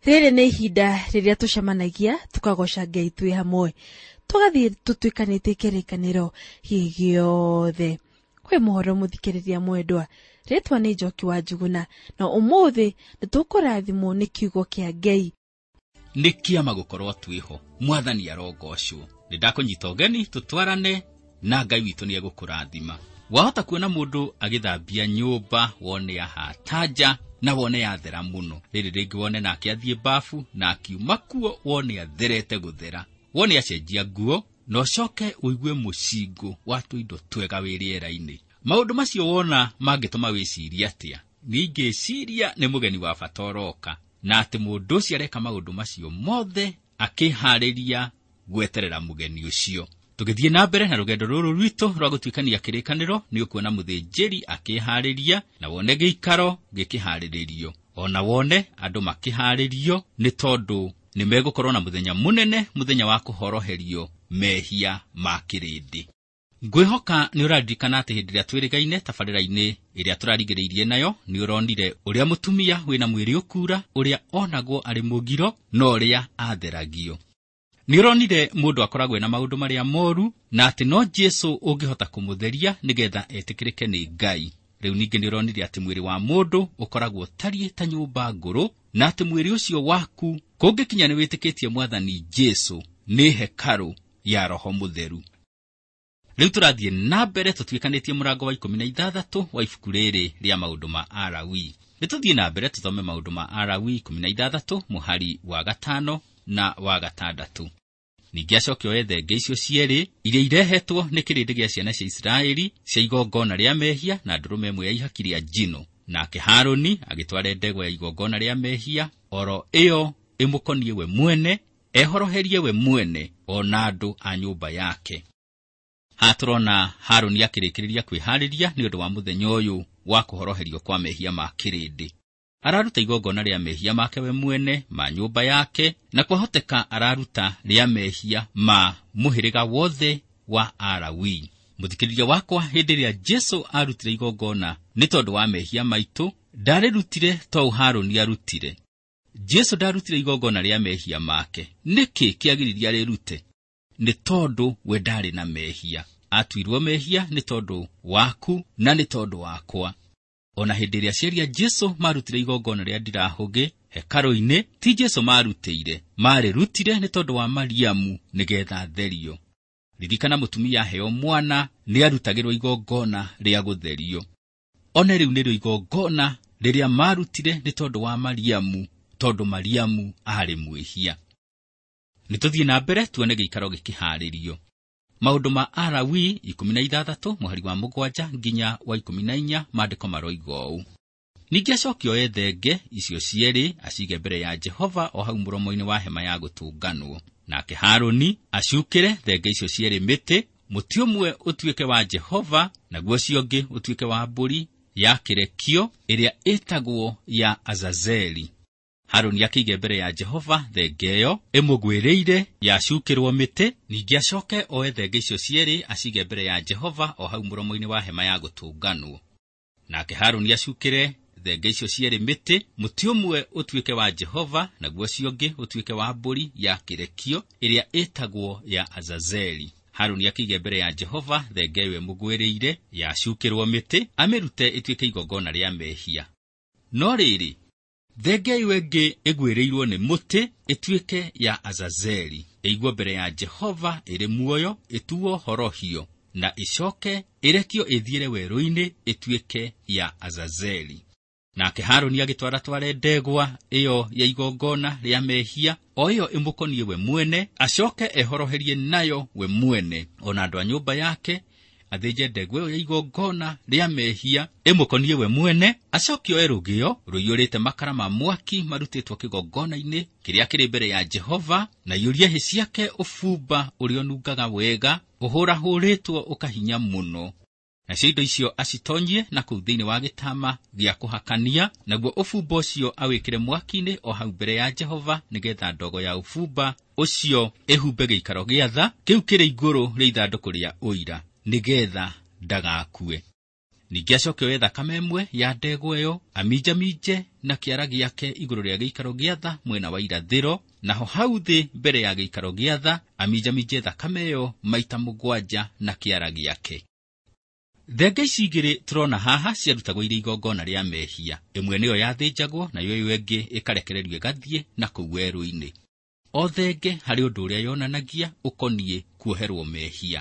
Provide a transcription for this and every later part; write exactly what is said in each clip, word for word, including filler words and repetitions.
Rĩrĩ nĩ ihinda rĩrĩa tucemanagia tukagoca Ngai twĩ hamwe. Tugathiĩ tutwikanĩtie kĩrĩkanĩro gĩothe. Kwĩ mohoro mũthikĩrĩria mwendwa. Rĩtwa nĩ Njoki wa Njuguna na ũmũthĩ nĩtũkũrathimwo nĩ kiugo kĩa Ngai. Nĩ kĩama gũkorwo twĩho. Mwathani arogocwo. Nĩndakũnyita ũgeni tũtwarane na Ngai witũ nĩegũkũrathima. Wahota kuona mũndũ agĩthambia nyũmba wone ahatanja na wone yathera mũno. Rĩrĩ rĩngĩ wone nake athiĩ bafu na akiuma kuo wone atherete gũthera. Wone acenjia nguo no coke ũigue mũcingo wa tũindo twega wĩ rĩera-inĩ. Maũndũ macio wona mangĩtũma wĩcirie atĩa? Ningĩciria nĩ mũgeni wa bata ũroka na atĩ mũndũ ũcio areka maũndũ macio mothe akĩharĩria gweterera mũgeni ũcio. Tũgĩthiĩ na mbere na rũgendo rũrũ rwitũ rwa gũtuĩkania kĩrĩkanĩro nĩ ũkuona mũthĩnjĩri akĩharĩria na wone gĩikaro gĩkĩharĩrĩrio. Ona wone andũ makĩharĩrio nĩ tondũ nĩ megũkorwo na mũthenya mũnene, mũthenya wa kũhoroherio mehia ma kĩrĩndĩ. Ngwĩhoka nĩ ũraririkana atĩ hĩndĩ ĩrĩa twĩrĩgaine tabarĩra-inĩ ĩrĩa tũrarigĩrĩirie nayo nĩ ũronire ũrĩa mũtumia wĩna mwĩrĩ ũkura ũrĩa onagwo arĩ mũgiro na ũrĩa atheragio. Nĩ ũronire mũndũ akoragwo na maũndũ marĩa moru na atĩ no Jesũ ũngĩhota kũmũtheria nĩgetha etĩkĩrĩke nĩ Ngai. Rĩu ningĩ nĩ ũronire atĩ mwĩrĩ wa mũndũ ũkoragwo tariĩ ta nyũmba ngũrũ na atĩ mwĩrĩ ũcio waku kũngĩkinya nĩ wĩtĩkĩtie Mwathani Jesũ nĩ hekarũ ya Roho Mũtheru. Rĩu tũrathiĩ na mbere tũtuĩkanĩtie mũrango wa ikũmi na ithathatũ wa ibuku rĩrĩ rĩa maũndũ ma Alawii. Nĩtũthiĩ na mbere tũthome maũndũ ma Alawii ikũmi na ithathatũ mũhari wa gatano na wa gatandatũ. Ningĩ acoke oe thenge icio cierĩ iria irehetwo nĩ kĩrĩndĩ gĩa ciana cia Isiraeli cia igongona rĩa mehia na ndũrũme ĩmwe ya ihaki rĩa njino. Nake Harũni agĩtwara ndegwa ya igongona rĩa mehia oro ĩyo ĩmũkonie we mwene, ehoroherie we mwene ona andũ a nyũmba yake. Hatũrona Harũni akĩrĩkĩrĩria kwĩharĩria nĩ ũndũ wa mũthenya ũyũ wa kũhoroherio kwa mehia ma kĩrĩndĩ. Araruta igongona rĩa mehia make we mwene, ma nyũmba yake, na kwahoteka araruta rĩa mehia ma mũhĩrĩga wothe wa Alawii. Mũthikĩrĩria wakwa, hĩndĩ ĩrĩa Jesũ arutire igongona nĩ tondũ wa mehia maitũ, ndarĩrutire to Harũni arutire. Jesũ ndarutire igongona rĩa mehia make. Nĩkĩ kĩagiririe arĩrute? Nĩ tondũ we ndarĩ na mehia. Atuirwo mehia nĩ tondũ waku na nĩ tondũ wakwa. Ona hĩndĩ ĩrĩa aciari a Jesũ marutire igongona rĩa ndirahũgĩ hekarũ-inĩ, ti Jesũ marutĩire, marĩrutire nĩ tondũ wa Mariamu nĩgetha therio. Ririkana mũtumia aheo mwana nĩ arutagĩrwo igongona rĩa gũtherio. Ona rĩu nĩrĩo igongona rĩrĩa marutire nĩ tondũ wa Mariamu, tondũ Mariamu arĩ mwĩhia. Nĩtũthiĩ na mbere tuone gĩikaro gĩkĩharĩrio. Maũndũ ma Alawii ikũmi na ithathatũ mũhari wa mũgwanja nginya wa ikũmi na inya maandĩko maroiga ũũ. Ningĩ acoke oe thenge icio cierĩ acige mbere ya Jehova o hau mũromo-inĩ wa hema ya gũtũnganwo. Nake Harũni acukĩre thenge icio cierĩ mĩtĩ, mũtĩ ũmwe ũtuĩke wa Jehova naguo ũcio ũngĩ ũtuĩke wa mbũri ya kĩrekio ĩrĩa ĩtagwo ya Azazeli. Harũni akĩige mbere ya Jehova thenge ĩyo ĩmũgwĩrĩire yacukĩrwo mĩtĩ. Ningĩ acoke oe thenge icio cierĩ acige mbere ya Jehova o hau mũromo-inĩ wa hema ya gũtũnganwo. Nake Harũni acukĩre thenge icio cierĩ mĩtĩ, mũtĩ ũmwe ũtuĩke wa Jehova naguo ũcio ũngĩ ũtuĩke wa mbũri ya kĩrekio ĩrĩa ĩtagwo ya Azazeli. Harũni akĩige mbere ya Jehova thenge ĩyo ĩmũgwĩrĩire yacukĩrwo mĩtĩ, amĩrute ĩtuĩke igongona rĩa mehia. No rĩrĩ, thenge ĩyo ĩngĩ ĩgwĩrĩirwo nĩ mũtĩ ĩtuĩke ya Azazeli, ĩigwo mbere ya Jehova ĩrĩ muoyo, ĩtuo horohio na ĩcoke ĩrekio ĩthiĩre werũ-inĩ ĩtuĩke ya Azazeli. Nake Harũni agĩtwara tware ndegwa ĩyo ya igongona rĩa mehia, o ĩyo ĩmũkonie we mwene, acoke ehoroherie nayo we mwene, ona andũ a nyũmba yake, athĩnje ndegwa ĩyo ya igongona rĩa mehia ĩmũkonie we mwene, acoke oe rũgĩo rũiyũrĩte makara ma mwaki marutĩtwo kĩgongona-inĩ kĩrĩa kĩrĩ mbere ya Jehova, na yũrie hĩ ciake ũbumba ũrĩa ũnungaga wega, ũhũrahũrĩtwo ũkahinya mũno. Nacio indo icio acitonyie na kũu thĩinĩ wa gĩtama gĩa kũhakania, naguo ũbumba ũcio awĩkĩre mwaki-inĩ o hau mbere ya Jehova, nĩgetha ndogo ya ũbumba ũcio ĩhumbe gĩikaro gĩa tha kĩu kĩrĩ igũrũ rĩa ithandũkũ rĩa ũira, nĩgetha ndagakue. Ningĩ acoke oe thakame ĩmwe ya ndegwa ĩyo, aminjaminje na kĩara gĩake igũrũ rĩa gĩikaro gĩa tha mwena wa irathĩro, naho hau thĩ mbere ya gĩikaro gĩa tha aminjaminje thakame ĩyo maita mũgwanja na kĩara gĩake. Thenge ici igĩrĩ tũrona haha ciarutagwo irĩ igongona rĩa mehia. Ĩmwe nĩyo yathĩnjagwo nayo ĩyo ĩngĩ ĩkarekererio ĩgathiĩ na kũu werũ-inĩ. O thenge harĩ ũndũ ũrĩa yonanagia ũkoniĩ kuoherwo mehia.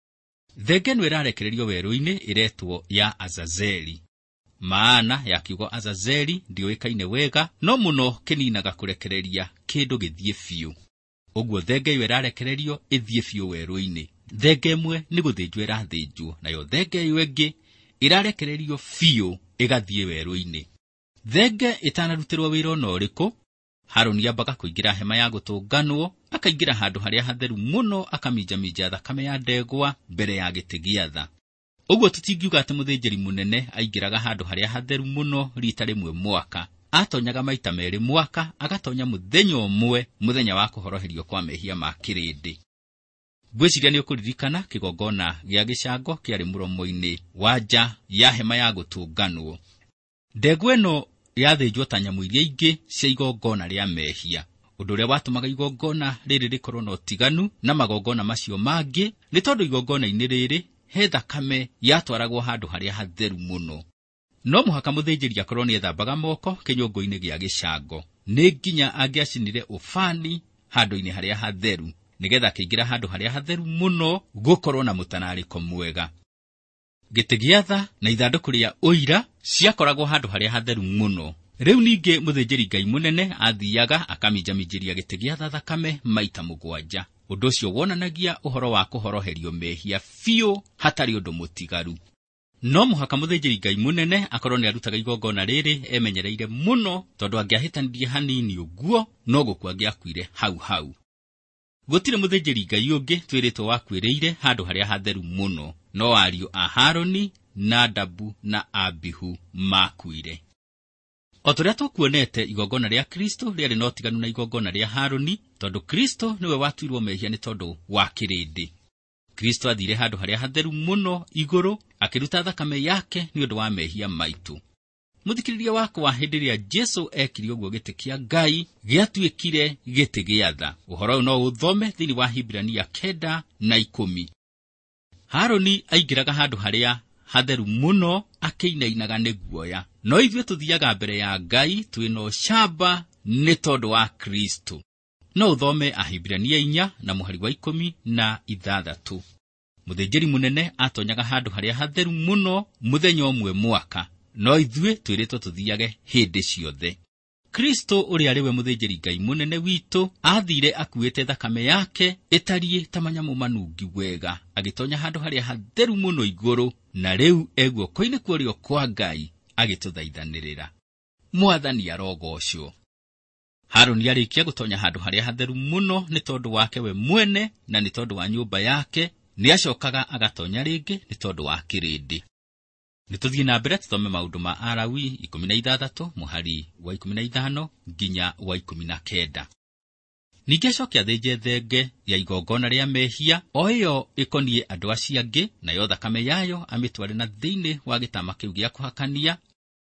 Thenge nĩ ĩrarekererio werũ-inĩ ĩretwo ya Azazeli. Maana ya kiugo Azazeli ndĩũĩkaine wega, no mũno kĩninaga kũrekereria kĩndũ gĩthiĩ biũ. Ũguo thenge ĩyo ĩrarekererio ĩthiĩ biũ werũ-inĩ. Thenge ĩmwe nĩ gũthĩnjwo ĩrathĩnjwo, nayo thenge ĩyo ĩngĩ ĩrarekererio biũ ĩgathiĩ werũ-inĩ. Thenge ĩtanarutĩrwo wĩra ona ũrĩkũ, Harũni ambaga kũingĩra hema ya gũtũnganwo, akaingĩra handũ harĩa hatheru mũno, akaminjaminja thakame ya ndegwa mbere ya gĩtĩ gĩa tha. Ũguo tũtingiuga atĩ mũthĩnjĩri mũnene aingĩraga handũ harĩa hatheru mũno rita rĩmwe mwaka. Atonyaga maita merĩ mwaka, agatonya mũthenya ũmwe, mũthenya wa kũhoroherio kwa mehia ma kĩrĩndĩ. Ngwĩciria nĩ ũkũririkana kĩgongona gĩa gĩcango kĩarĩ mũromo-inĩ wa nja ya hema ya gũtũnganwo. Ndegwa ĩno yathĩnjwo ta nyamũ iria ingĩ cia igongona rĩa mehia. Ũndũ ũrĩa watũmaga igongona rĩrĩ rĩkorwo na ũtiganu na magongona macio mangĩ nĩ tondũ igongona-inĩ rĩrĩ he thakame yatwaragwo handũ harĩa hatheru mũno. No mũhaka mũthĩnjĩri akorwo nĩ ethambaga moko kĩnyũngũ-inĩ gĩa gĩcango. Nĩ nginya angĩacinire ũbani handũ-inĩ harĩa hatheru, nĩgetha kĩingĩra handũ harĩa hatheru mũno gũkorwo na mũtanarĩko mwega. Gĩtĩ gĩa tha na ithandũkũ rĩa ũira ciakoragwo handũ harĩa hatheru mũno. Rĩu ningĩ mũthĩnjĩri Ngai mũnene athiaga akaminjaminjĩria gĩtĩ gĩa tha thakame maita mũgwanja. Ũndũ ũcio wonanagia ũhoro wa kũhoroherio mehia biũ hatarĩ ũndũ mũtigaru. No mũhaka mũthĩnjĩri Ngai mũnene akorwo nĩ arutaga igongona rĩrĩ emenyereire mũno, tondũ angĩahĩtanirie hanini ũguo no gũkua angĩakuire hau hau. Gũtirĩ mũthĩnjĩri Ngai ũngĩ twĩrĩtwo wakuĩrĩire handũ harĩa hatheru mũno, no ariũ a Harũni, Nadabu na Abihu makuire. O tũrĩa tũkuonete igongona rĩa Kristo rĩarĩ na ũtiganu na igongona rĩa Harũni, tondũ Kristo nĩwe watuirwo mehia nĩ tondũ wa kĩrĩndĩ. Kristo athire handũ harĩa hatheru mũno igũrũ, akĩruta thakame yake nĩ ũndũ wa mehia maitũ. Mũthikĩrĩria wakwa, hĩndĩ ĩrĩa Jesũ ekire ũguo gĩtĩ kĩa Ngai gĩatuĩkire gĩtĩ gĩa tha. Ũhoro ũyũ no ũthome thĩinĩ wa Hibirania kenda na ikũmi. Harũni aingĩraga handũ harĩa hatheru mũno akĩinainaga nĩ guoya, no ithuĩ tũthiaga mbere ya Ngai twĩna ũcamba nĩ tondũ wa Kristo. No ũthome Ahibirania inya na mũhari wa ikũmi na ithathatũ. Mũthĩnjĩri mũnene atonyaga handũ harĩa hatheru mũno mũthenya ũmwe mwaka, no ithuĩ twĩrĩtwo tũthiage hĩndĩ ciothe. Kristo ũrĩa arĩ we mũthĩnjĩri Ngai mũnene witũ athire akuĩte thakame yake ĩtariĩ ta manyamũ manungi wega, agĩtonya handũ harĩa hatheru mũno igũrũ, na rĩu eguoko-inĩ kwa ũrĩo kwa Ngai agĩtũthaithanĩrĩra. Mwathani arogocwo. Harũni arĩkia gũtonya handũ harĩa hatheru mũno nĩ tondũ wake we mwene na nĩ tondũ wa nyũmba yake, nĩ acokaga agatonya rĩngĩ nĩ tondũ wa kĩrĩndĩ. Nĩtũthiĩ na mbere tũthome maũndũ ma Alawii ikũmi na ithathatũ mũhari wa ikũmi na ithano nginya wa ikũmi na kenda. Ningĩ acoke athĩnje thenge ya igongona rĩa mehia, o ĩyo ĩkoniĩ andũ acio angĩ, nayo thakame yayo amĩtware na thĩinĩ wa gĩtama kĩu gĩa kũhakania,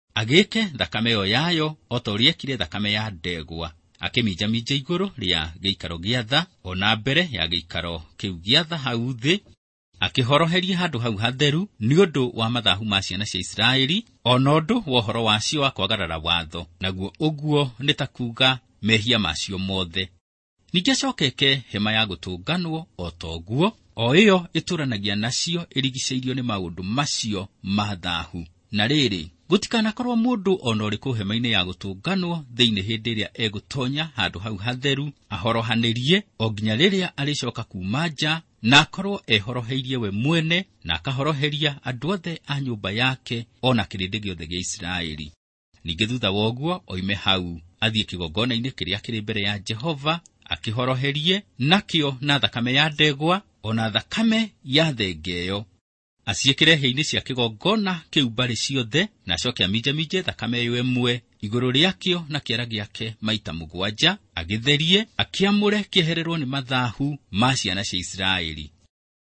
agĩke thakame ĩyo yayo o ta ũrĩa ekire thakame ya ndegwa, akĩminjaminja igũrũ rĩa gĩikaro gĩa tha, ona mbere ya gĩikaro kĩu gĩa tha hau thĩ, akĩhoroheria handũ hau hatheru nĩ ũndũ wa mathahu ma ciana cia Isiraeli, ona ũndũ wa ũhoro wacio wa kwagarara watho, naguo ũguo nĩ ta kuuga mehia macio mothe. Ningĩ acokeke hema ya gũtũnganwo o ta ũguo, o ĩyo ĩtũranagia nacio ĩrigicĩirio nĩ maũndũ macio ma thahu. Na rĩrĩ, gũtikanakorwo mũndũ ona ũrĩkũ hema-inĩ ya gũtũnganwo thĩinĩ hĩndĩ ĩrĩa egũtonya handũ hau hatheru ahorohanĩrie o nginya rĩrĩa arĩcoka kuuma nja na akorwo ehoroheirie we mwene na akahoroheria andũ othe a nyũmba yake ona kĩrĩndĩ gĩothe gĩa Isiraeli. Ningĩ thutha wa ũguo oime hau athiĩ kĩgongona-inĩ kĩrĩa kĩrĩ mbere ya Jehova, akĩhoroherie nakĩo na thakame ya ndegwa ona thakame ya thenge ĩyo, aciĩkĩre hĩa-inĩ cia kĩgongona kĩu mbarĩ ciothe, na acoke aminjaminje thakame ĩyo ĩmwe igũrũ rĩakĩo na kĩara gĩake maita mũgwanja, agĩtherie akĩamũre kĩehererwo nĩ mathahu ma ciana cia Isiraeli.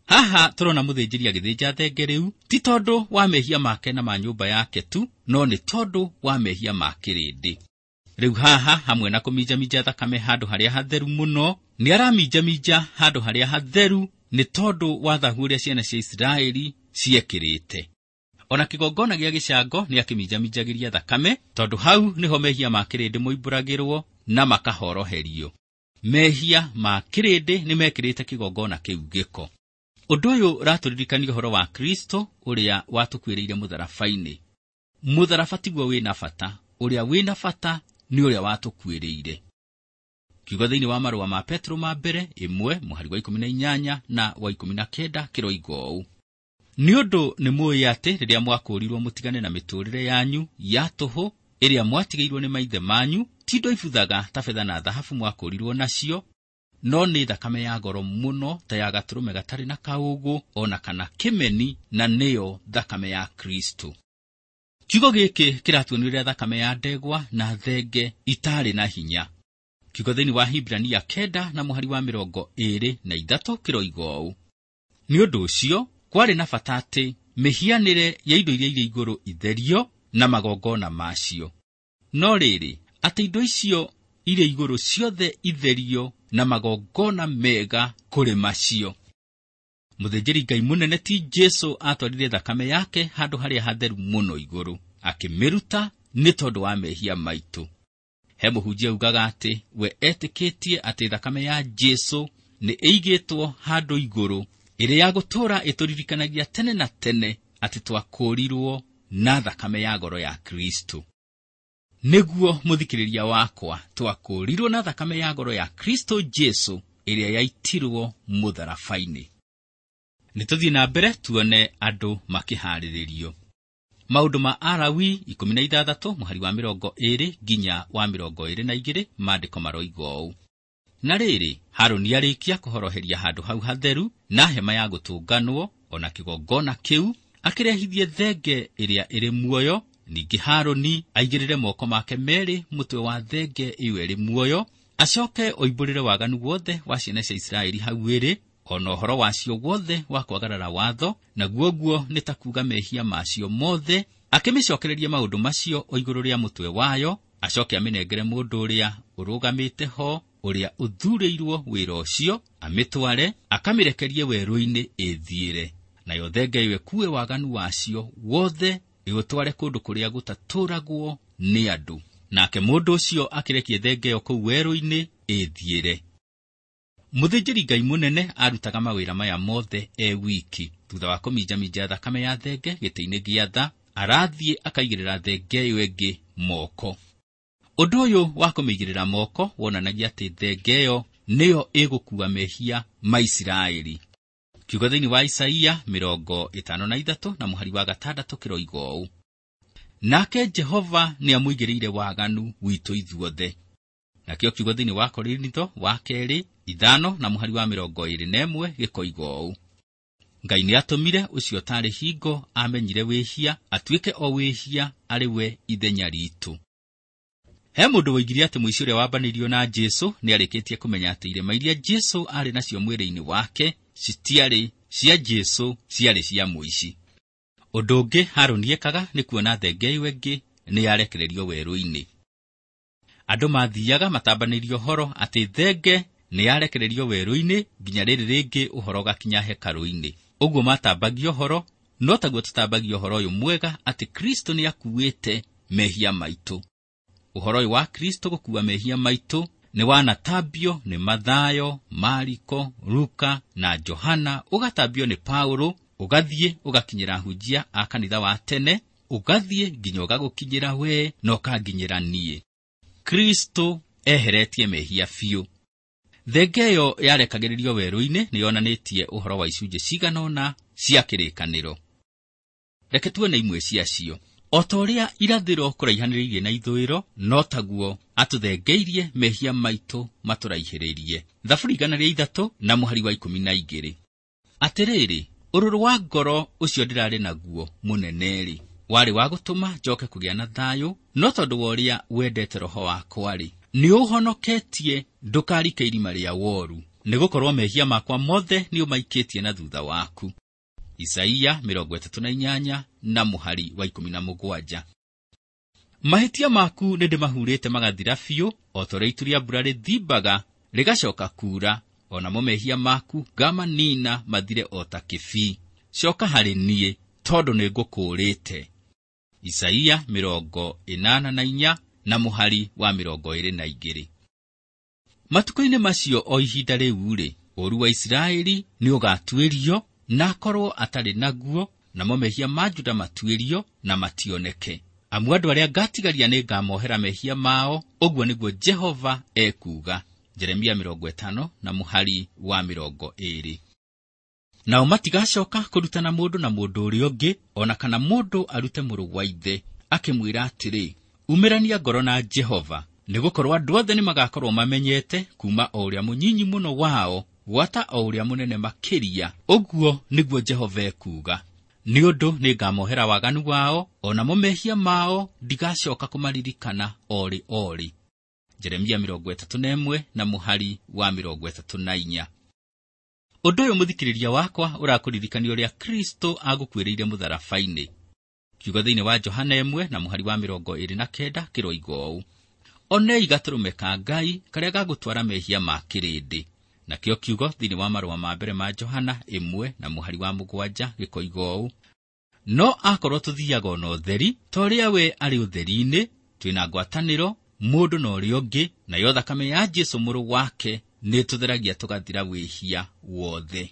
Haha turona mũthĩnjĩri agĩthĩnja thenge rĩu ti tondũ wa mehia make na ma nyũmba yake tu, no nĩ tondũ wa mehia ma kĩrĩndĩ. Rĩu haha hamwe na kũminjaminja thakame handũ harĩa hatheru mũno, nĩ araminjaminja handũ harĩa hatheru nĩ tondũ wa thahu ũrĩa ciana cia Isiraeli ciekĩrĩte. Ona kĩgongona gĩa gĩcango nĩ akĩminjaminjagĩria thakame, tondũ hau nĩho mehia ma kĩrĩndĩ moimbũragĩrwo na makahoroherio. Mehia ma kĩrĩndĩ nĩ mekĩrĩte kĩgongona kĩu gĩko. Ũndũ ũyũ ũratũririkania ũhoro wa Kristo ũrĩa watũkuĩrĩire mũtharaba-inĩ. Mũtharaba tiguo wĩna bata, ũrĩa wĩna bata nĩ ũrĩa watũkuĩrĩire. Kiugo thĩinĩ wa marũa ma Petro ma mbere ĩmwe mũhari wa ikũmi na inyanya na wa ikũmi na kenda kĩroiga ũũ: nĩ ũndũ nĩ mũĩ atĩ rĩrĩa mwakũũrirwo mũtigane na mĩtũũrĩre yanyu ya tũhũ ĩrĩa mwatigĩirwo nĩ maithe manyu, ti indo ibuthaga ta betha na thahabu mwakũũrirwo nacio, no nĩ thakame ya goro mũno ta ya gatũrũme gatarĩ na kaũũgũ ona kana kĩmeni, na nĩyo thakame ya Kristo. Kiugo gĩkĩ kĩratuonia thakame ya ndegwa na thenge itarĩ na hinya. Kiugo thĩinĩ wa Hibrania kenda na mũhari wa mĩrongo ĩĩrĩ na ithatũ kĩroiga ũũ: nĩ ũndũ ũcio kwarĩ na bata atĩ mĩhianĩre ya indo iria irĩ igũrũ itherio na magongona macio. No rĩrĩ, atĩ indo icio irĩ igũrũ ciothe itherio na magongona mega kũrĩ macio. Mũthĩnjĩri Ngai mũnene ti Jesũ atwarire thakame yake handũ harĩa hatheru mũno igũrũ, akĩmĩruta nĩ tondũ wa mehia maitũ. He mũhunjia ugaga atĩ we etĩkĩtie atĩ thakame ya Jesũ nĩ ĩigĩtwo handũ igũrũ, ĩrĩ ya gũtũũra ĩtũririkanagia tene na tene atĩ twakũũrirwo na thakame ya goro ya Kristo. Nĩguo mũthikĩrĩria wakwa, twakũũrirwo na thakame ya goro ya Kristo Jesũ ĩrĩa yaitirwo mũtharaba-inĩ. Nĩtũthiĩ na mbere tuone andũ makĩharĩrĩrio. Maũndũ ma Alawii ikũmi na ithathatũ mũhari wa mĩrongo ĩĩrĩ nginya wa mĩrongo ĩĩrĩ na igĩrĩ maandĩko maroiga ũũ: na rĩrĩ, Harũni arĩkia kũhoroheria handũ hau hatheru na hema ya gũtũnganwo ona kĩgongona kĩu, akĩrehithie thenge ĩrĩa ĩrĩ muoyo. Ningĩ Harũni aigĩrĩre moko make merĩ mũtwe wa thenge ĩyo ĩrĩ muoyo, acoke oimbũrĩre waganu wothe wa ciana cia Isiraeli hau ĩrĩ, ona ũhoro wacio wothe wa kwagarara watho, naguo guo nĩ ta kuuga mehia macio mothe, akĩmĩcokereria maũndũ macio o igũrũ rĩa mũtwe wayo, acoke amĩnengere mũndũ ũrĩa ũrũgamĩte ho, ũrĩa ũthuurĩirwo wĩra ũcio, amĩtware akamĩrekerie werũ-inĩ ĩthiĩre. Nayo thenge ĩyo ĩkuue waganu wacio wothe, ĩgũtware kũndũ kũrĩa gũtatũũragwo nĩ andũ. Nake mũndũ ũcio akĩrekie thenge ĩyo kũu werũ-inĩ ĩthiĩre. Mũthĩnjĩri Ngai mũnene arutaga mawĩra maya mothe e wiki. Thutha wa kũminjaminja thakame ya thenge gĩtĩ-inĩ gĩa tha, arathiĩ akaigĩrĩra thenge ĩyo ĩngĩ moko. Ũndũ ũyũ wa kũmĩigĩrĩra moko wonanagia atĩ thenge ĩyo nĩyo ĩgũkuua mehia ma Isiraeli. Kiugo thĩinĩ wa Isaia mĩrongo ĩtano na ithatũ na mũhari wa gatandatũ kĩroiga ũũ: nake Jehova nĩ amũigĩrĩire waganu witũ ithuothe. Nakĩo kiugo thĩinĩ wa Korintho wa kerĩ ithano na mũhari wa mĩrongo ĩĩrĩ na ĩmwe gĩkoiga ũũ: Ngai nĩ atũmire ũcio tarĩ hingo amenyire wĩhia atuĩke o wĩhia arĩ we ithenya ritũ. He mũndũ woigire atĩ mũici ũrĩa wambanĩirio na Jesũ nĩ arĩkĩtie kũmenya atĩ irema iria Jesũ arĩ nacio mwĩrĩ-inĩ wake citiarĩ cia Jesũ, ciarĩ cia mũici. Ũndũ ũngĩ Harũni ekaga nĩ kuona thenge ĩyo ĩngĩ nĩ yarekererio werũ-inĩ. Andũ mathiaga matambanĩirio horo atĩ thenge nĩ yarekererio werũ-inĩ nginya rĩrĩ rĩngĩ ũhoro gakinya hekarũ-inĩ. Ũguo matambagio horo, no taguo tũtambagio horo ũyũ mwega atĩ Kristo nĩ akuĩte mehia maitũ. Ũhoro ũyũ wa Kristo gũkuua mehia maitũ nĩ wanatambio nĩ Mathayo, Mariko, Luka na Johana, ũgatambio nĩ Paulo, ũgathiĩ ũgakinyĩra hunjia a kanitha wa tene, ũgathiĩ nginya ũgagũkinyĩra we na ũkanginyĩra niĩ. Kristo eheretie mehia biũ. Thenge ĩyo yarekagĩrĩrio werũ-inĩ nĩ yonanĩtie ũhoro wa icunjĩ cigana ũna cia kĩrĩkanĩro. Reke tuone imwe ciacio. O ta ũrĩa irathĩro kũraihanĩrĩirie na ithũĩro, no taguo atũthengeirie mehia maitũ matũraihĩrĩrie. Thaburi igana rĩa ithatũ na mũhari wa ikũmi na igĩrĩ. Atĩrĩrĩ, ũrũrũ wa ngoro ũcio ndĩrarĩ naguo mũnene-rĩ, warĩ wa gũtũma njoke kũgĩa na thayũ, no tondũ wa ũrĩa wendete roho wakwa-rĩ, nĩ ũhonoketie ndũkarike irima rĩa woru. nĩgũkorwo mehia makwa mothe nĩũmaikĩtie na thutha waku. Isaia mĩrongo ĩtatũ na inyanya na mũhari wa ikũmi na mũgwanja. Mahĩtia maku nĩndĩmahurĩte magathira biũ, o ta ũrĩa itu rĩa mbura rĩthimbaga rĩgacoka kuura, o namo mehia maku ngamanina mathire o ta kĩbii. Coka harĩ niĩ, tondũ nĩngũkũũrĩte. Isaia mĩrongo ĩnana na inya na mũhari wa mĩrongo ĩrĩ na igĩrĩ. Matukũ-inĩ macio o ihinda rĩu-rĩ, ũũru wa Isiraeli nĩũgatuĩrio na akorwo atarĩ naguo, namo mehia ma Juda matuĩrio na mationeke. Amu andũ arĩa ngatigaria nĩngamohera mehia mao, ũguo nĩguo Jehova ekuuga. Jeremia mĩrongo ĩtano na mũhari wa mĩrongo ĩrĩ. Nao matigacoka kũrutana mũndũ na mũndũ ũrĩa ũngĩ, ona kana mũndũ arute mũrũ wa ithe, akĩmwĩra atĩrĩ, umĩrania ngoro na Jehova, nĩgũkorwo andũ othe nĩmagakorwo mamenyete kuma o ũrĩa mũnyinyi mũno wao gwata o ũrĩa mũnene makĩria. Ũguo nĩguo Jehova ekuuga. Nĩ ũndũ nĩngamohera waganu wao, ona mo mehia mao ndigacoka kũmaririkana orĩ orĩ. Jeremia mĩrongo ĩtatũ na ĩmwe na mũhari wa mĩrongo ĩtatũ na inya. Ũndũ ũyũ mũthikĩrĩria wakwa ũrakũririkania ũrĩa Kristo agũkuĩrĩire mũtharaba-inĩ. Kiugo thĩinĩ wa Johana ĩmwe na mũhari wa mĩrongo ĩrĩ na kenda kĩroiga ũũ: onei gatũrũme ka Ngai karĩa gagũtwara mehia ma kĩrĩndĩ. Nakĩo kiugo thĩinĩ wa marũa ma mbere ma Johana ĩmwe na mũhari wa mũgwanja gĩkoiga ũũ: no akorwo tũthiaga na ũtheri ta ũrĩa we arĩ ũtheri-inĩ, twĩna ngwatanĩro mũndũ na ũrĩa ũngĩ, nayo thakame ya Jesũ mũrũ wake nĩtũtheragia tũgathira wĩhia wothe.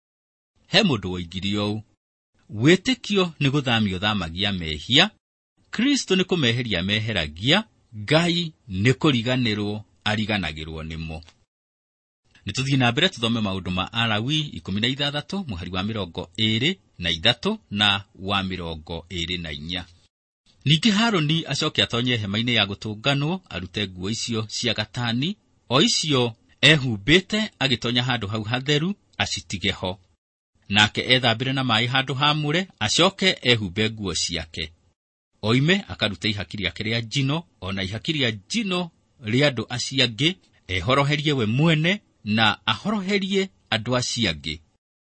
He mũndũ woigire ũũ: wĩtĩkio nĩ gũthamio thamagia mehia, Kristo nĩ kũmeheria meheragia, Ngai nĩ kũriganĩrwo ariganagĩrwo nĩmo. Nĩtũthiĩ na mbere tũthome maũndũ ma Alawii ikũmi na ithathatũ mũhari wa mĩrongo ĩrĩ na ithatũ na wa mĩrongo ĩrĩ na inya. Ningĩ Harũni acoke atonye hema-inĩ ya gũtũnganwo, arute nguo icio cia gatani, o icio ehumbĩte, agĩtonya handũ hau hatheru acitige ho. Nake ethambĩre na maaĩ handũ haamũre, acoke ehumbe nguo ciake. Oime akaruta ihaki rĩake rĩa njino, ona ihaki rĩa njino rĩa andũ acio angĩ, ehoroherie we mwene na ahoroherie andũ acio angĩ.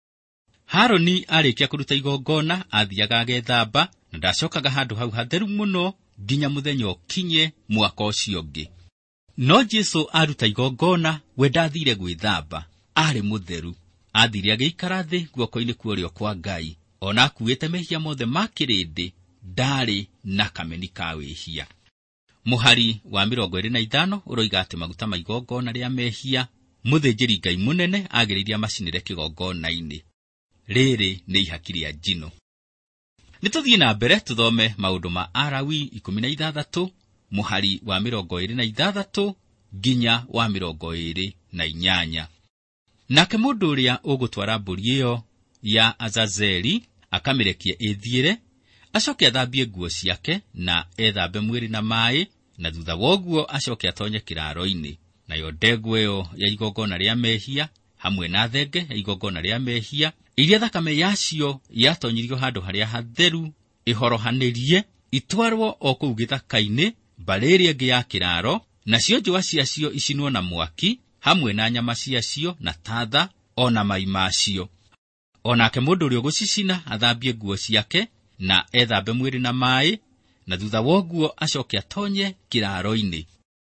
Harũni arĩkia kũruta igongona athiaga agethamba, na ndacokaga handũ hau hatheru mũno nginya mũthenya ũkinye mwaka ũcio ũngĩ. No Jesũ aruta igongona, we ndathire gwĩthamba, arĩ mũtheru. Athire agĩikara thĩ guoko-inĩ kwa ũrĩo kwa Ngai, ona akuĩte mehia mothe ma kĩrĩndĩ, ndarĩ na kameni ka wĩhia. Mũhari wa mĩrongo ĩrĩ na ithano ũroiga atĩ maguta ma igongona rĩa mehia mũthĩnjĩri Ngai mũnene agĩrĩire amacinĩre kĩgongona-inĩ. Rĩrĩ nĩ ihaki rĩa njino. Nĩtũthiĩ na mbere tũthome maũndũ ma Alawii ikũmi na ithathatũ mũhari wa mĩrongo ĩrĩ na ithathatũ nginya wa mĩrongo ĩrĩ na inyanya. Nake mũndũ ũrĩa ũgũtwara mbũri ĩyo ya Azazeli akamĩrekie ĩthiĩre, acoke athambie nguo ciake na ethambe mwĩrĩ na maaĩ, na thutha woguo acoke atonye kĩraro-inĩ. Nayo ndegwa ĩyo ya igongona rĩa mehia hamwe na thenge ya igongona rĩa mehia, iria thakame yacio yatonyirio handũ harĩa hatheru ihorohanĩrie, itwarwo o kũu gĩthaka-inĩ mbarĩ ĩrĩa ĩngĩ ya kĩraro, nacio njũa ciacio icinwo na mwaki, hamwe na nyama ciacio na tatha ona mai macio. Onake mũndũ ũrĩa ũgũcicina athambie nguo ciake na ethambe mwĩrĩ na maaĩ, na thutha woguo acoke atonye kĩraro-inĩ.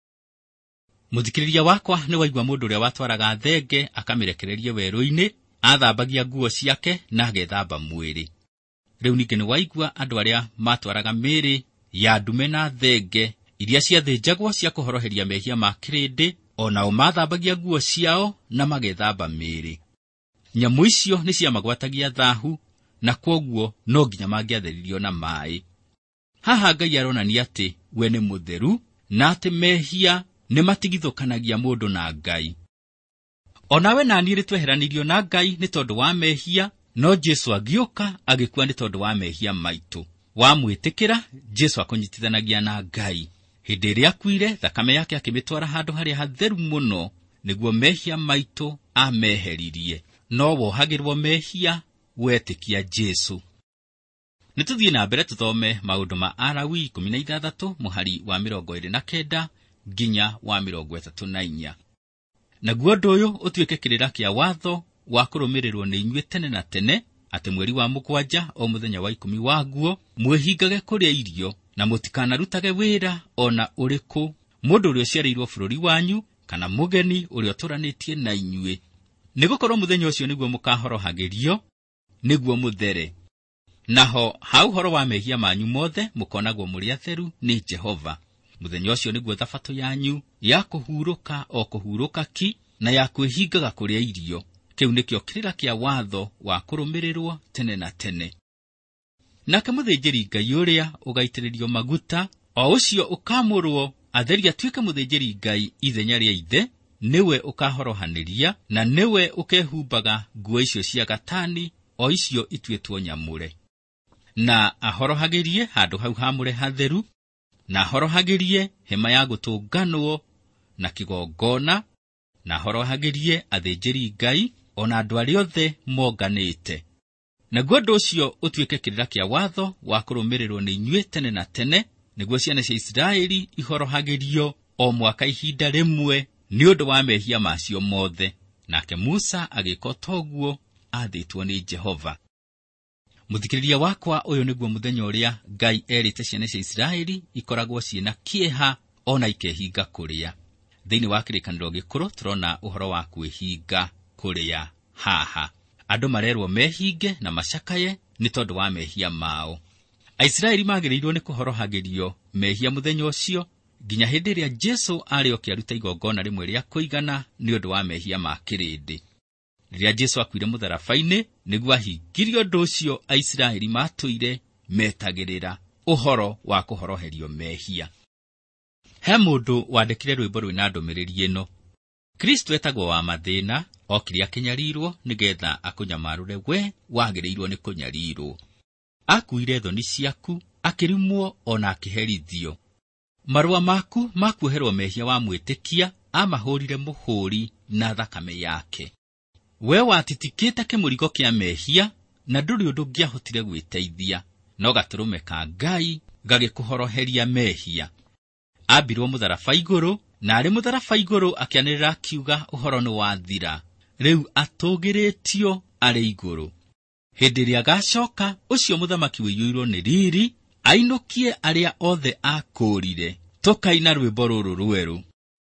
Mũthikĩrĩria wakwa nĩ waigua mũndũ ũrĩa watwaraga thenge akamĩrekererie werũ-inĩ, athambagia nguo ciake na agethamba mwĩrĩ. Rĩu ningĩ nĩ waigua andũ arĩa matwaraga mĩĩrĩ ya ndume na thenge iria ciathĩnjagwo cia kũhoroheria mehia ma kĩrĩndĩ, onao mathambagia nguo ciao na magethamba mĩĩrĩ. Nyamũ icio nĩ ciamagwatagia thaahu, na kwoguo no nginya mangĩatheririo na maaĩ. Haha Ngai aronania atĩ we nĩ mũtheru, na atĩ mehia nĩ matigithũkanagia mũndũ na Ngai. Onawe na niĩ nĩtweheranirio na Ngai nĩ tondũ wa mehia, no Jesũ agĩũka agĩkua nĩ tondũ wa mehia maitũ. Wamwĩtĩkĩra, Jesũ akũnyitithanagia na Ngai. Hĩndĩ ĩrĩa akuire, thakame yake akĩmĩtwara handũ harĩa hatheru mũno, nĩguo mehia maitũ ameheririe. No wohagĩrwo mehia wetĩkia Jesũ. Nĩtũthiĩ na mbere tũthome maũndũ ma Alawii ikũmi na ithathatũ mũhari wa mĩrongo ĩrĩ na kenda nginya wa mĩrongo ĩtatũ na inya. Naguo ũndũ ũyũ ũtuĩke kĩrĩra kĩa watho wa kũrũmĩrĩrwo nĩ inyuĩ tene na tene, atĩ mweri wa mũgwanja o mũthenya wa ikũmi waguo mwĩhingage kũrĩa irio na mũtikanarutage wĩra ona ũrĩkũ, mũndũ ũrĩa ũciarĩirwo bũrũri wanyu kana mũgeni ũrĩa ũtũranĩtie na inyuĩ. Nĩgũkorwo mũthenya ũcio nĩguo mũkahorohagĩrio nĩguo mũthere. Naho ha ũhoro wa mehia manyu mothe mũkonagwo mũrĩ atheru nĩ Jehova. Mũthenya ũcio nĩguo thabatũ yanyu ya kũhurũka o kũhurũka ki na ya kwĩhingaga kũrĩa irio. Kĩu nĩkĩo kĩrĩra kĩa watho wa kũrũmĩrĩrwo tene na tene. Nake mũthĩnjĩri Ngai ũrĩa ũgaitĩrĩrio maguta, o ũcio ũkamũrwo atheria tuĩke mũthĩnjĩri Ngai ithenya rĩa ithe, niwe ũkahorohanĩria na niwe ũkehumbaga nguo icio cia gatani, o icio ituĩtwo nyamũre. Na ahorohagĩrie handũ hau hamũre hatheru, na ahorohagĩrie hema ya gũtũnganwo na kĩgongona, na ahorohagĩrie athĩnjĩri Ngai ona andũ arĩa othe monganĩte. Naguo ũndũ ũcio ũtuĩke kĩrĩra kĩa watho wa kũrũmĩrĩrwo nĩ inyuĩ tene na tene, nĩguo ciana cia Isiraeli ihorohagĩrio o mwaka ihinda rĩmwe nĩ ũndũ wa mehia macio mothe. Nake Musa agĩka toguo athĩtwo nĩ Jehova. Mũthikĩrĩria wakwa, ũyũ nĩguo mũthenya ũrĩa Ngai erĩte ciana cia Isiraeli ikoragwo ciĩna kĩeha ona ikehinga kũrĩa. Thĩinĩ wa kĩrĩkanĩro gĩkũrũ tũrona ũhoro wa kwĩhinga kũrĩa haha. Andũ marerwo mehinge na macakaye nĩ tondũ wa mehia mao. Aisiraeli magĩrĩirwo nĩ kũhorohagĩrio mehia mũthenya ũcio nginya hĩndĩ ĩrĩa Jesũ arĩ okĩaruta igongona rĩmwe rĩa kũigana nĩ ũndũ wa mehia ma kĩrĩndĩ. Rĩrĩa Jesũ akuire mũtharaba-inĩ nĩguo ahingirio ũndũ ũcio, Aisiraeli matũire metagĩrĩra ũhoro wa kũhoroherio mehia. He mũndũ wandĩkire rwĩmbo rwĩna ndũmĩrĩri ĩno: Kristo etagwo wa mathĩna, okire akĩnyarirwo nĩgetha akũnyamarũre we wagĩrĩirwo nĩ kũnyarirwo. Akuire thoni ciaku, akĩrimwo ona akĩherithio. Marũa maku makuoherwo mehia wa mwĩtĩkia, amahũrire mũhũri na thakame yake. We watitikĩte kĩmũrigo kĩa mehia na ndũrĩ ũndũ ũngĩahotire gwĩteithia, no gatũrũme ka Ngai gagĩkũhoroheria mehia. Ambirwo mũtharaba igũrũ, na arĩ mũtharaba igũrũ akĩanĩrĩra akiuga ũhoro nĩ wathira, rĩu atũgĩrĩtio arĩ igũrũ. Hĩndĩ ĩrĩa agacoka ũcio mũthamaki wĩiyũirwo nĩ riri, ainũkie arĩa othe akũrire, tũkaina rwĩmbo rũrũ rwerũ: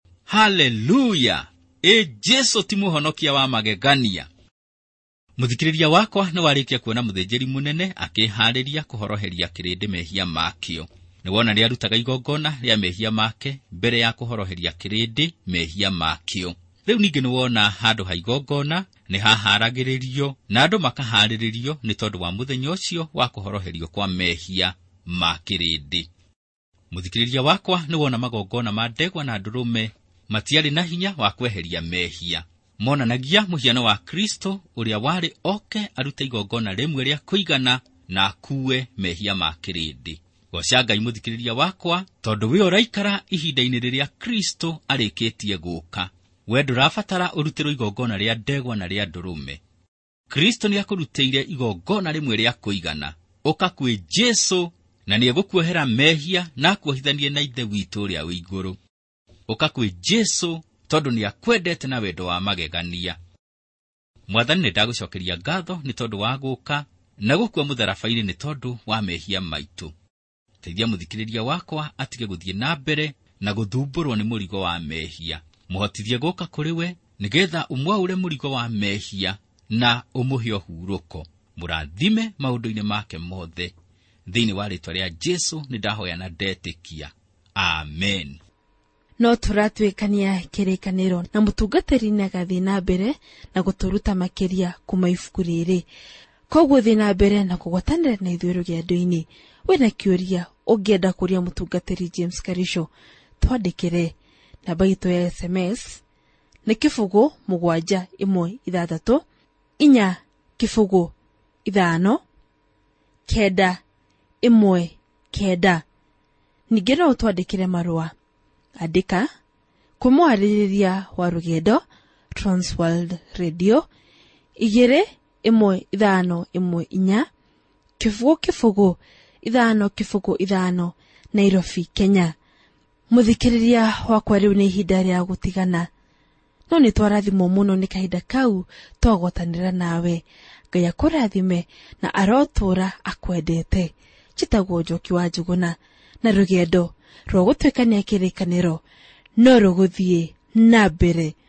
Haleluya! E Jesũ ti mũhonokia wa magegania. Mũthikĩrĩria wakwa, nĩ warĩkia kuona mũthĩnjĩri mũnene akĩharĩria kũhoroheria kĩrĩndĩ mehia makĩo. Nĩ wona nĩ arutaga igongona rĩa mehia make mbere ya kũhoroheria kĩrĩndĩ mehia makĩo. Rĩu ningĩ nĩ wona handũ ha igongona nĩ haharagĩrĩrio na andũ makaharĩrĩrio nĩ tondũ wa mũthenya ũcio wa kũhoroherio kwa mehia ma kĩrĩndĩ. Mũthikĩrĩria wakwa, nĩ wona magongona ma ndegwa na ndũrũme matiarĩ na hinya wa kweheria mehia. Monanagia mũhiano wa Kristo ũrĩa warĩ oke arute igongona rĩmwe rĩa kũigana na akuue mehia ma kĩrĩndĩ. Goca Ngai mũthikĩrĩria wakwa, tondũ we ũraikara ihinda-inĩ rĩrĩa Kristo arĩkĩtie gũka. We ndũrabatara ũrutĩrwo igongona rĩa ndegwa na rĩa ndũrũme. Kristo nĩ akũrutĩire igongona rĩmwe rĩa kũigana. Ũka kwĩ Jesũ na nĩ egũkuohera mehia na akuohithanie na ithe witũ ũrĩa wĩ igũrũ. Ũka kwĩ Jesũ tondũ nĩ akwendete na wendo wa magegania. Mwathani, nĩ ndagũcokeria ngatho nĩ tondũ wa gũka na gũkua mũtharaba-inĩ nĩ tondũ wa mehia maitũ. Teithia mũthikĩrĩria wakwa atige gũthiĩ na mbere na gũthumbũrwo nĩ mũrigo wa mehia. Mũhotithie gũka kũrĩ we nĩgetha ũmwaũre mũrigo wa mehia na ũmũhe ũhurũko. Mũrathime maũndũ-inĩ make mothe. Thĩinĩ wa rĩĩtwa rĩa Jesũ nĩ ndahoya na ndetĩkia. Amen. No tũratuĩkania kĩrĩkanĩro na mũtungatĩri na gathiĩ na mbere na gũtũruta makĩria kuma ibuku rĩrĩ. Koguo thiĩ na mbere na kũgwatanĩra na ithuĩ rũgendo-inĩ. Wĩna kĩũria ũngĩenda kũria mũtungatĩri James Karisho, twandĩkĩre. Namba itũ ya S M S nĩ kĩbũgũ mũgwanja ĩmwe ithathatũ inya kĩbũgũ ithano kenda ĩmwe kenda. Ningĩ no twandĩkĩre marũa. Andĩka kũmwarĩrĩria wa rũgendo, Transworld Radio, igĩrĩ ĩmwe ithano ĩmwe inya kĩbũgũ kĩbũgũ ithano kĩbũgũ ithano, Nairobi, Kenya. Mũthikĩrĩria wakwa, rĩu nĩ ihinda rĩa gũtigana no nĩ twarathimwo mũno nĩ kahinda kau twagwatanĩra nawe. Ngai akũrathime na arotũra akwendete. Njĩtagwo Njoki wa Njũgũna, na rũgendo rwa gũtuĩkania kĩrĩkanĩro no rũgũthiĩ na mbere